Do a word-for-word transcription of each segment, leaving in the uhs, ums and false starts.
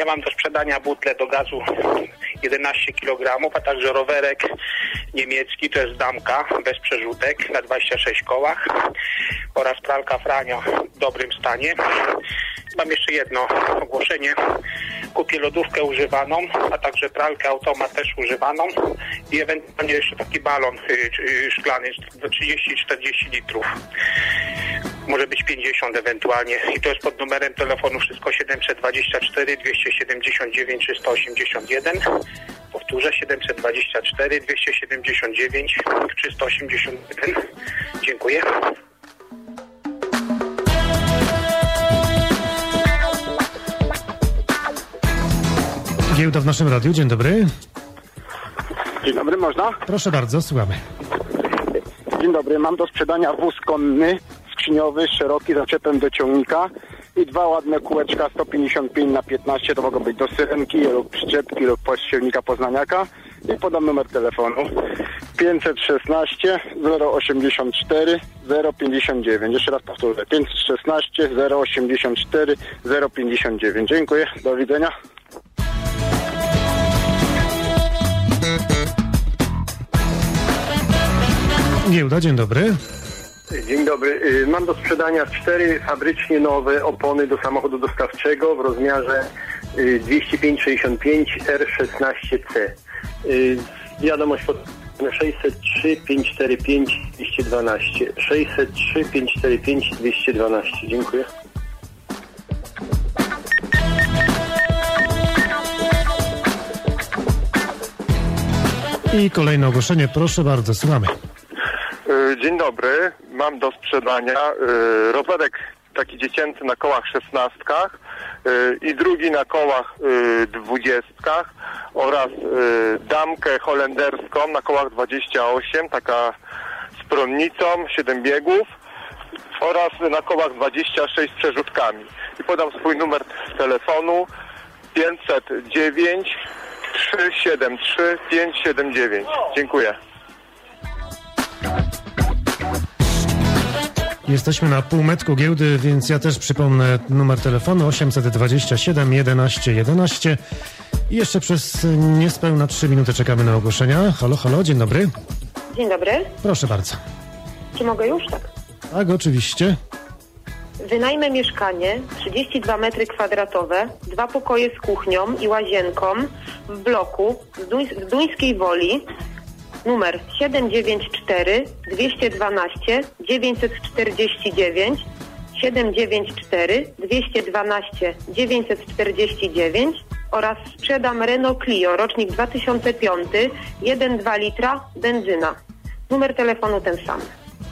Ja mam do sprzedania butlę do gazu jedenaście kilogramów, a także rowerek niemiecki, to jest damka, bez przerzutek, na dwadzieścia sześć kołach oraz pralka Franio w dobrym stanie. Mam jeszcze jedno ogłoszenie. Kupię lodówkę używaną, a także pralkę automat też używaną i ewentualnie jeszcze taki balon yy, szklany trzydzieści czterdzieści litrów. Może być pięćdziesiąt ewentualnie. I to jest pod numerem telefonu wszystko siedemset dwadzieścia cztery dwieście siedemdziesiąt dziewięć trzysta osiemdziesiąt jeden. Powtórzę, siedemset dwadzieścia cztery dwieście siedemdziesiąt dziewięć trzysta osiemdziesiąt jeden. Dziękuję. Giełda w naszym radiu. Dzień dobry. Dzień dobry, można? Proszę bardzo, słuchamy. Dzień dobry, mam do sprzedania wóz konny, skrzyniowy, szeroki, zaczepem do ciągnika i dwa ładne kółeczka sto pięćdziesiąt pięć na piętnaście, to mogą być do syrenki lub przyczepki lub pościelnika poznaniaka i podam numer telefonu pięćset szesnaście zero osiemdziesiąt cztery zero pięćdziesiąt dziewięć. Jeszcze raz powtórzę, pięćset szesnaście zero osiemdziesiąt cztery zero pięćdziesiąt dziewięć. Dziękuję, do widzenia. Giełda, dzień dobry. Dzień dobry. Mam do sprzedania cztery fabrycznie nowe opony do samochodu dostawczego w rozmiarze dwieście pięć sześćdziesiąt pięć R szesnaście C. Wiadomość pod sześćset trzy pięćset czterdzieści pięć dwieście dwanaście. sześćset trzy pięćset czterdzieści pięć dwieście dwanaście. Dziękuję. I kolejne ogłoszenie, proszę bardzo, słuchamy. Dzień dobry, mam do sprzedania y, rowerek taki dziecięcy na kołach szesnastkach y, i drugi na kołach y, dwudziestkach oraz y, damkę holenderską na kołach dwadzieścia osiem, taka z prądnicą, siedem biegów oraz na kołach dwadzieścia sześć z przerzutkami. I podam swój numer telefonu pięćset dziewięć trzysta siedemdziesiąt trzy pięćset siedemdziesiąt dziewięć. Dziękuję. Jesteśmy na półmetku giełdy, więc ja też przypomnę numer telefonu osiemset dwadzieścia siedem jedenaście jedenaście. I jeszcze przez niespełna trzy minuty czekamy na ogłoszenia. Halo, halo, dzień dobry. Dzień dobry. Proszę bardzo. Czy mogę już tak? Tak, oczywiście. Wynajmę mieszkanie, trzydzieści dwa metry kwadratowe, dwa pokoje z kuchnią i łazienką w bloku w, Duń- w Duńskiej Woli. Numer siedem dziewięć cztery dwieście dwanaście dziewięćset czterdzieści dziewięć, siedem dziewięć cztery dwieście dwanaście dziewięćset czterdzieści dziewięć oraz sprzedam Renault Clio, rocznik dwa tysiące piąty, jeden przecinek dwa litra, benzyna. Numer telefonu ten sam.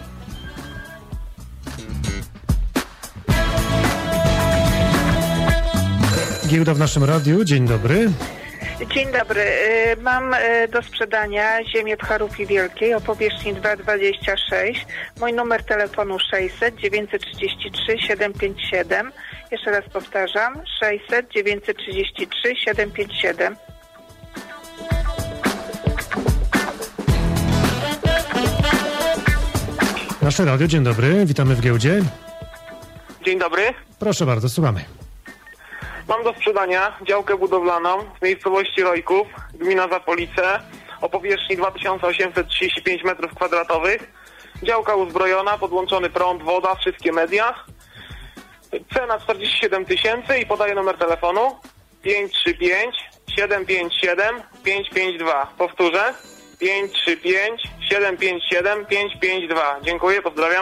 Giełda w naszym radiu, dzień dobry. Dzień dobry. Mam do sprzedania ziemię w Charupie Wielkiej o powierzchni dwa przecinek dwadzieścia sześć. Mój numer telefonu sześćset dziewięćset trzydzieści trzy siedemset pięćdziesiąt siedem. Jeszcze raz powtarzam. sześćset dziewięćset trzydzieści trzy siedemset pięćdziesiąt siedem. Nasze radio, dzień dobry. Witamy w giełdzie. Dzień dobry. Proszę bardzo, słuchamy. Mam do sprzedania działkę budowlaną w miejscowości Rojków, gmina Zapolice, o powierzchni dwa tysiące osiemset trzydzieści pięć metrów kwadratowych. Działka uzbrojona, podłączony prąd, woda, wszystkie media. Cena czterdzieści siedem tysięcy i podaję numer telefonu pięć trzy pięć siedem pięć siedem pięć pięć dwa. Powtórzę pięć trzy pięć siedem pięć siedem pięć pięć dwa. Dziękuję, pozdrawiam.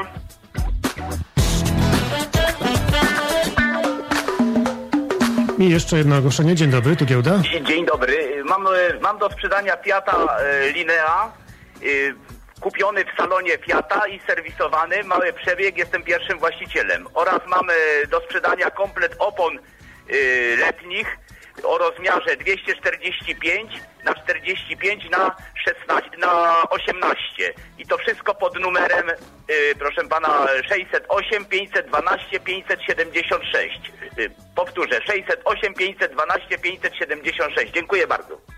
I jeszcze jedno ogłoszenie. Dzień dobry, tu giełda. Dzień dobry. Mam, mam do sprzedania Fiata Linea, kupiony w salonie Fiata i serwisowany. Mały przebieg, jestem pierwszym właścicielem. Oraz mamy do sprzedania komplet opon letnich o rozmiarze dwieście czterdzieści pięć na czterdzieści pięć na szesnaście na osiemnaście. I to wszystko pod numerem, yy, proszę pana, sześćset osiem pięćset dwanaście pięćset siedemdziesiąt sześć. Yy, powtórzę, sześćset osiem pięćset dwanaście pięćset siedemdziesiąt sześć. Dziękuję bardzo.